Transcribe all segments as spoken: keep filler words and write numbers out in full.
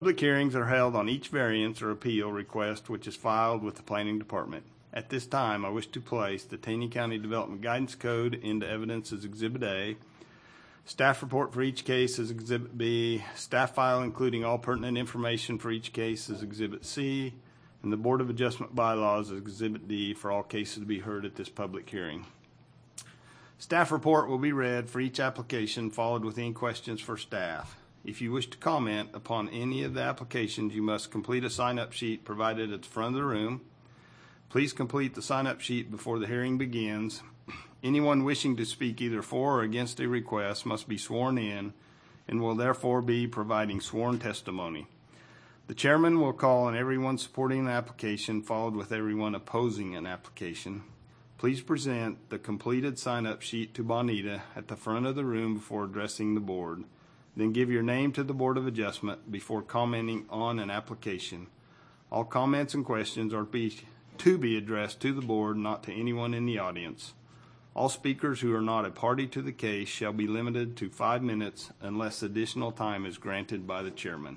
Public hearings are held on each variance or appeal request which is filed with the Planning Department. At this time, I wish to place the Taney County Development Guidance Code into evidence as Exhibit A, staff report for each case as Exhibit B, staff file including all pertinent information for each case as Exhibit C, and the Board of Adjustment bylaws as Exhibit D for all cases to be heard at this public hearing. Staff report will be read for each application, followed with any questions for staff. If you wish to comment upon any of the applications, you must complete a sign-up sheet provided at the front of the room. Please complete the sign-up sheet before the hearing begins. Anyone wishing to speak either for or against a request must be sworn in and will therefore be providing sworn testimony. The chairman will call on everyone supporting an application, followed with everyone opposing an application. Please present the completed sign-up sheet to Bonita at the front of the room before addressing the board. Then give your name to the Board of Adjustment before commenting on an application. All comments and questions are be, to be addressed to the board, not to anyone in the audience. All speakers who are not a party to the case shall be limited to five minutes unless additional time is granted by the chairman.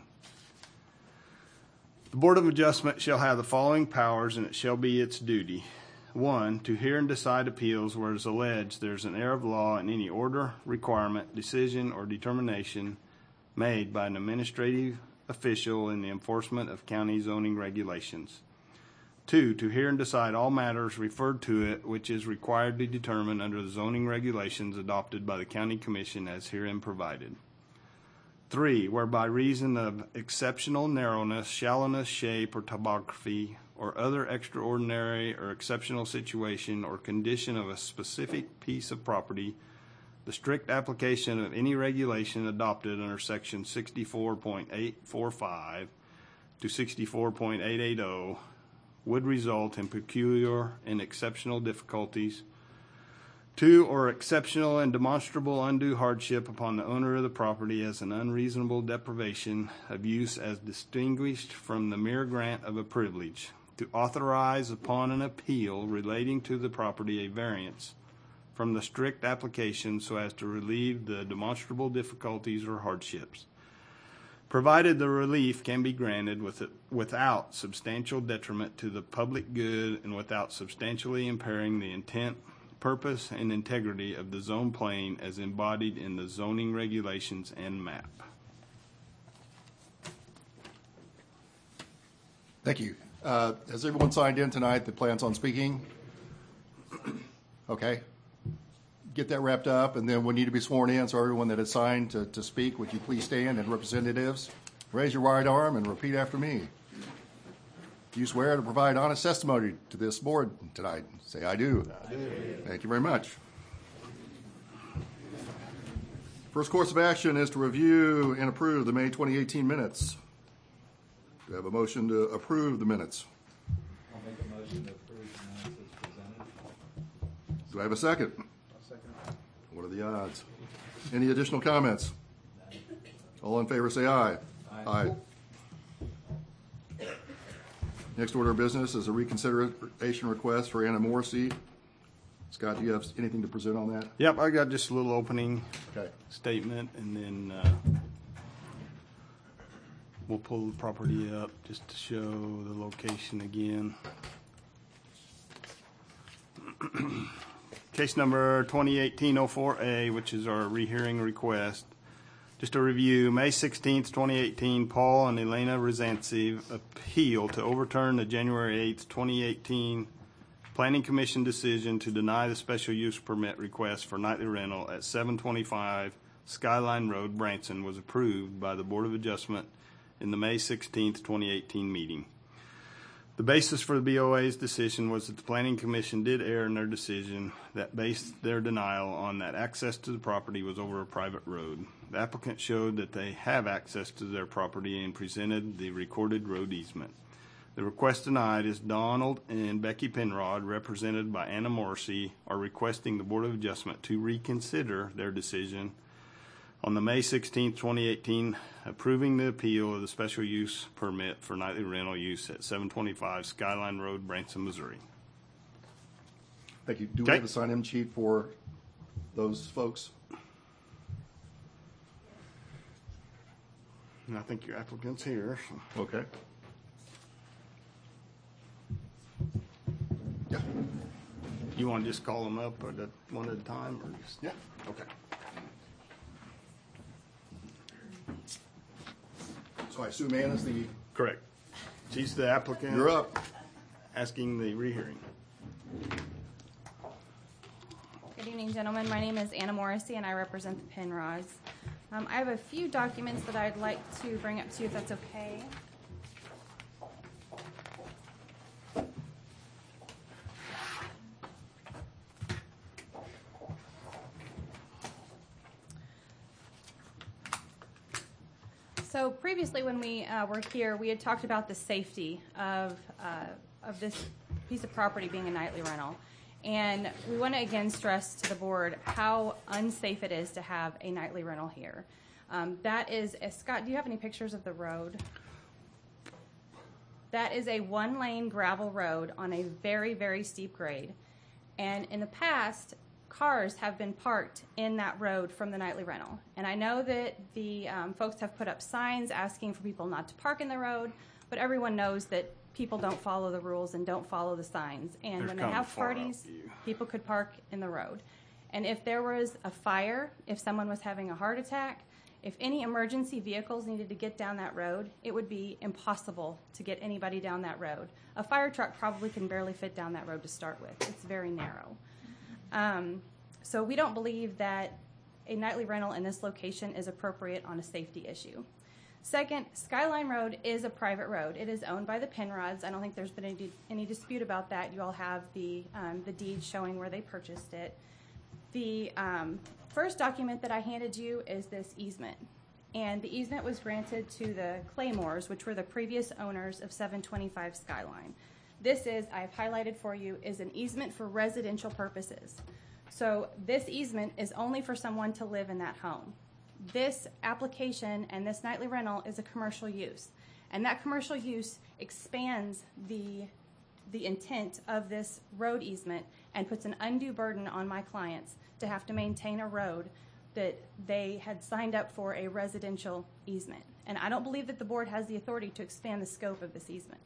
The Board of Adjustment shall have the following powers, and it shall be its duty. One, to hear and decide appeals where it is alleged there is an error of law in any order, requirement, decision, or determination made by an administrative official in the enforcement of county zoning regulations. Two, to hear and decide all matters referred to it which is required to determine under the zoning regulations adopted by the County Commission as herein provided. Three, where by reason of exceptional narrowness, shallowness, shape, or topography, or other extraordinary or exceptional situation or condition of a specific piece of property, the strict application of any regulation adopted under section sixty-four point eight four five to sixty-four point eight eight zero would result in peculiar and exceptional difficulties. Two, or exceptional and demonstrable undue hardship upon the owner of the property as an unreasonable deprivation of use as distinguished from the mere grant of a privilege. To authorize upon an appeal relating to the property a variance from the strict application so as to relieve the demonstrable difficulties or hardships, provided the relief can be granted with it, without substantial detriment to the public good and without substantially impairing the intent, purpose, and integrity of the zone plan as embodied in the zoning regulations and map. Thank you. Uh, has everyone signed in tonight that plans on speaking? Okay. Get that wrapped up, and then we need to be sworn in, so everyone that is signed to, to speak, would you please stand, and representatives, raise your right arm and repeat after me. Do you swear to provide honest testimony to this board tonight? Say, I do. I do. Thank you very much. First course of action is to review and approve the May twenty eighteen minutes. Do I have a motion to approve the minutes? I'll make a motion to approve the minutes as presented. Do I have a second? I'll second. What are the odds? Any additional comments? All in favor say aye. Aye. Aye. Next order of business is a reconsideration request for Anna Morrissey. Scott, do you have anything to present on that? Yep, I got just a little opening Okay. statement, and then uh, we'll pull the property up just to show the location again. Case number twenty eighteen oh four A, which is our rehearing request. Just a review, May sixteenth, twenty eighteen, Paul and Elena Rozantsev appeal to overturn the January eighth, twenty eighteen Planning Commission decision to deny the special use permit request for nightly rental at seven twenty-five Skyline Road, Branson, was approved by the Board of Adjustment in the May sixteenth, twenty eighteen meeting. The basis for the B O A's decision was that the Planning Commission did err in their decision that based their denial on that access to the property was over a private road. The applicant showed that they have access to their property and presented the recorded road easement. The request denied is Donald and Becky Penrod, represented by Anna Morrissey, are requesting the Board of Adjustment to reconsider their decision on the May sixteenth, twenty eighteen, approving the appeal of the special use permit for nightly rental use at seven twenty-five Skyline Road, Branson, Missouri. Thank you. Do Okay. we have a sign-in sheet for those folks? And I think your applicant's here. so- Okay. Yeah. You want to just call them up at a, one at a time, or just? Yeah. Okay. So I assume Ann is the, Correct. She's the applicant. you're up. Asking the rehearing. Good evening, gentlemen. My name is Anna Morrissey, and I represent the Penrods. Um, I have a few documents that I'd like to bring up to you, if that's okay. So previously, when we uh, were here, we had talked about the safety of uh, of this piece of property being a nightly rental. And we want to again stress to the board how unsafe it is to have a nightly rental here. Um, that is, uh, Scott, do you have any pictures of the road? That is a one-lane gravel road on a very, very steep grade. And in the past, cars have been parked in that road from the nightly rental. And I know that the um, folks have put up signs asking for people not to park in the road, but everyone knows that people don't follow the rules and don't follow the signs. And They're when they kinda have far out parties, view. people could park in the road. And if there was a fire, if someone was having a heart attack, if any emergency vehicles needed to get down that road, it would be impossible to get anybody down that road. A fire truck probably can barely fit down that road to start with. It's very narrow. Um, so we don't believe that a nightly rental in this location is appropriate on a safety issue. Second, Skyline Road is a private road. It is owned by the Penrods. I don't think there's been any, any dispute about that. You all have the, um, the deed showing where they purchased it. The um, first document that I handed you is this easement. And the easement was granted to the Claymores, which were the previous owners of seven twenty-five Skyline. This is, I've highlighted for you, is an easement for residential purposes. So this easement is only for someone to live in that home. This application and this nightly rental is a commercial use. And that commercial use expands the, the intent of this road easement and puts an undue burden on my clients to have to maintain a road that they had signed up for a residential easement. And I don't believe that the board has the authority to expand the scope of this easement.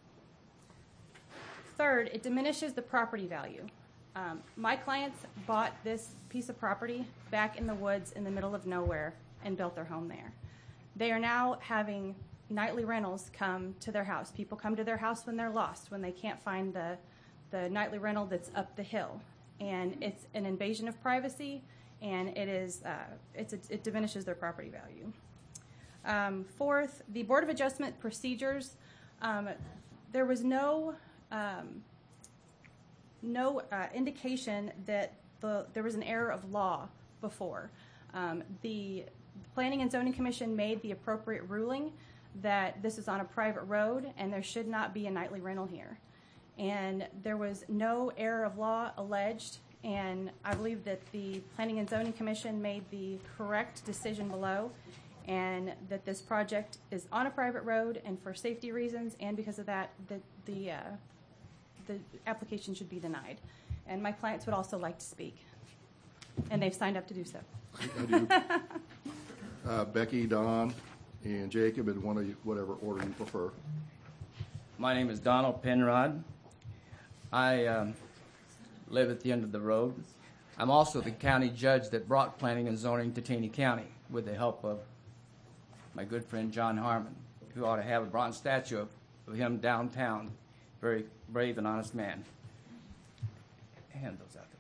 Third, it diminishes the property value. Um, my clients bought this piece of property back in the woods in the middle of nowhere and built their home there. They are now having nightly rentals come to their house. People come to their house when they're lost, when they can't find the, the nightly rental that's up the hill. And it's an invasion of privacy, and it, is, uh, it's a, it diminishes their property value. Um, fourth, the Board of Adjustment procedures. Um, there was no... Um, no uh, indication that the, there was an error of law before. Um, the Planning and Zoning Commission made the appropriate ruling that this is on a private road and there should not be a nightly rental here. And there was no error of law alleged, and I believe that the Planning and Zoning Commission made the correct decision below, and that this project is on a private road, and for safety reasons and because of that, the, the uh, the application should be denied. And my clients would also like to speak, and they've signed up to do so. I do. uh, Becky, Don, and Jacob, in one of you, whatever order you prefer. My name is Donald Penrod. I um, live at the end of the road. I'm also the county judge that brought planning and zoning to Taney County with the help of my good friend John Harmon, who ought to have a bronze statue of, of him downtown. Very brave and honest man. Hand those out to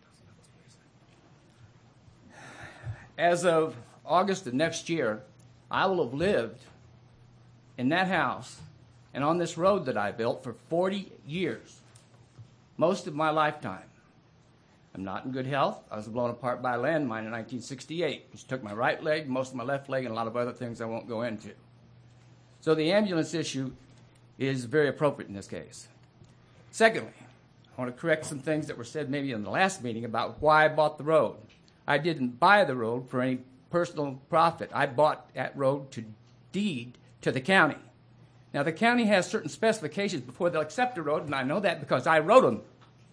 those, please. As of August of next year, I will have lived in that house and on this road that I built for forty years, most of my lifetime. I'm not in good health. I was blown apart by a landmine in nineteen sixty-eight, which took my right leg, most of my left leg, and a lot of other things I won't go into. So the ambulance issue is very appropriate in this case. Secondly, I want to correct some things that were said maybe in the last meeting about why I bought the road. I didn't buy the road for any personal profit. I bought that road to deed to the county. Now, the county has certain specifications before they'll accept the road, and I know that because I wrote them.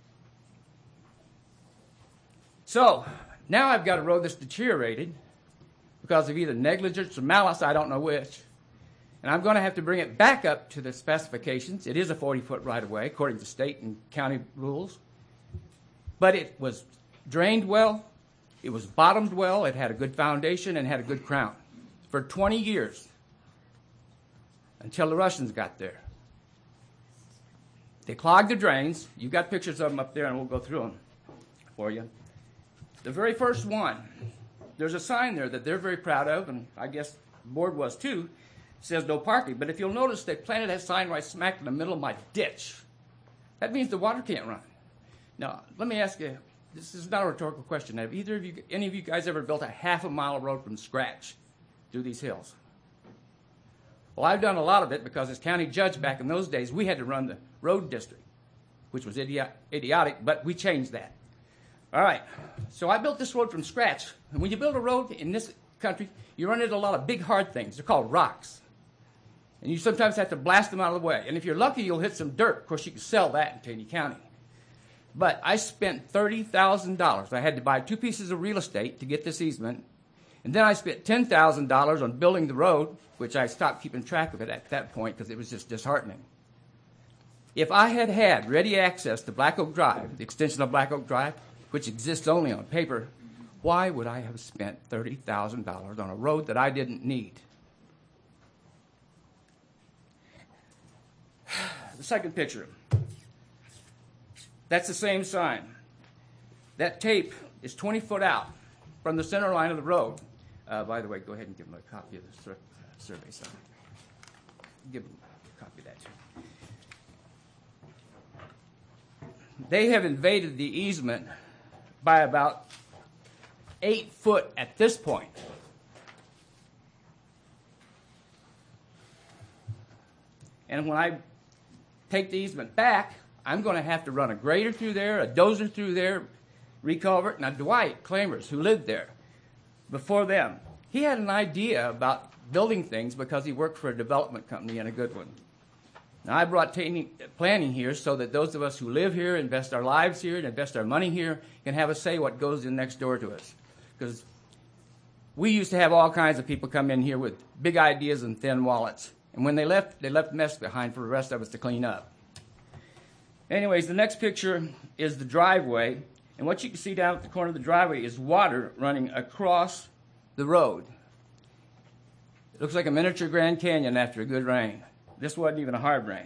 So, now I've got a road that's deteriorated because of either negligence or malice, I don't know which, And I'm going to have to bring it back up to the specifications. It is a forty-foot right-of-way, according to state and county rules. But it was drained well, it was bottomed well, it had a good foundation, and had a good crown for twenty years until the Russians got there. They clogged the drains. You've got pictures of them up there, and we'll go through them for you. The very first one, there's a sign there that they're very proud of, and I guess the board was too. It says no parking. But if you'll notice, they planted that sign right smack in the middle of my ditch. That means the water can't run. Now, let me ask you, this is not a rhetorical question. Have either of you, any of you guys ever built a half a mile of road from scratch through these hills? Well, I've done a lot of it because as county judge back in those days, we had to run the road district, which was idi- idiotic, but we changed that. All right, so I built this road from scratch. And when you build a road in this country, you run into a lot of big, hard things. They're called rocks. And you sometimes have to blast them out of the way. And if you're lucky, you'll hit some dirt. Of course, you can sell that in Taney County. But I spent thirty thousand dollars. I had to buy two pieces of real estate to get this easement. And then I spent ten thousand dollars on building the road, which I stopped keeping track of it at that point because it was just disheartening. If I had had ready access to Black Oak Drive, the extension of Black Oak Drive, which exists only on paper, why would I have spent thirty thousand dollars on a road that I didn't need? The second picture. That's the same sign. That tape is twenty foot out from the center line of the road. Uh, by the way, go ahead and give them a copy of the sur- survey sign. Give them a copy of that too. They have invaded the easement by about eight foot at this point. And when I take the easement back, I'm going to have to run a grader through there, a dozer through there, reculvert. Now, Dwight Clamers, who lived there before them, he had an idea about building things because he worked for a development company and a good one. Now, I brought t- planning here so that those of us who live here, invest our lives here, and invest our money here, can have a say what goes in next door to us. Because we used to have all kinds of people come in here with big ideas and thin wallets. And when they left, they left mess behind for the rest of us to clean up. Anyways, the next picture is the driveway. And what you can see down at the corner of the driveway is water running across the road. It looks like a miniature Grand Canyon after a good rain. This wasn't even a hard rain.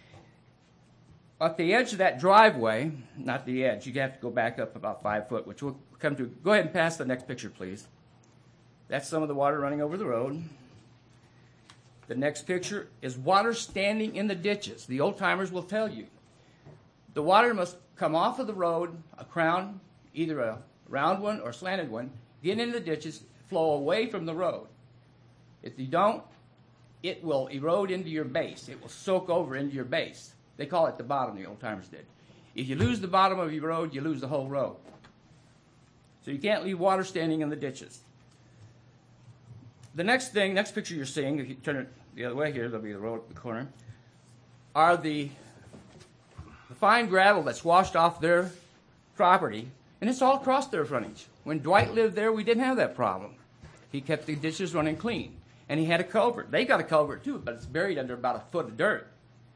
At the edge of that driveway, not the edge, you have to go back up about five foot, which we'll come to. Go ahead and pass the next picture, please. That's some of the water running over the road. The next picture is water standing in the ditches. The old timers will tell you. The water must come off of the road, a crown, either a round one or slanted one, get into the ditches, flow away from the road. If you don't, it will erode into your base. It will soak over into your base. They call it the bottom, the old timers did. If you lose the bottom of your road, you lose the whole road. So you can't leave water standing in the ditches. The next thing, next picture you're seeing, if you turn it the other way here, there'll be the road at the corner, are the, the fine gravel that's washed off their property, and it's all across their frontage. When Dwight lived there, we didn't have that problem. He kept the ditches running clean, and he had a culvert. They got a culvert too, but it's buried under about a foot of dirt.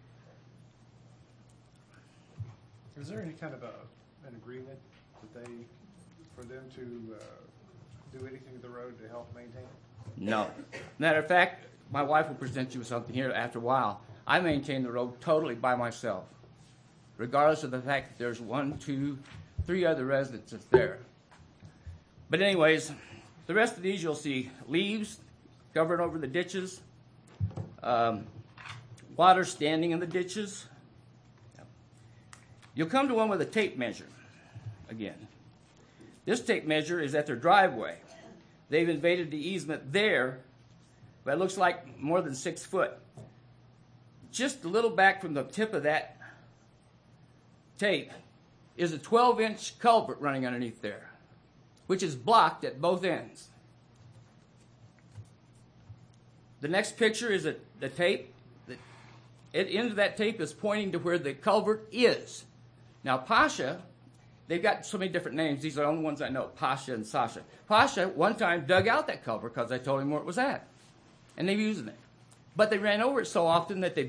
Is there any kind of a, an agreement that they, for them to uh, do anything to the road to help maintain it? No. Matter of fact, my wife will present you with something here after a while. I maintain the road totally by myself, regardless of the fact that there's one, two, three other residents that's there. But anyways, the rest of these you'll see leaves covering over the ditches, um, water standing in the ditches. You'll come to one with a tape measure again. This tape measure is at their driveway. They've invaded the easement there, but it looks like more than six foot. Just a little back from the tip of that tape is a twelve inch culvert running underneath there, which is blocked at both ends. The next picture is a, the tape. The end of that tape is pointing to where the culvert is. Now, Pasha, they've got so many different names. These are the only ones I know, Pasha and Sasha. Pasha one time dug out that culvert because I told him where it was at, and they're using it. But they ran over it so often that they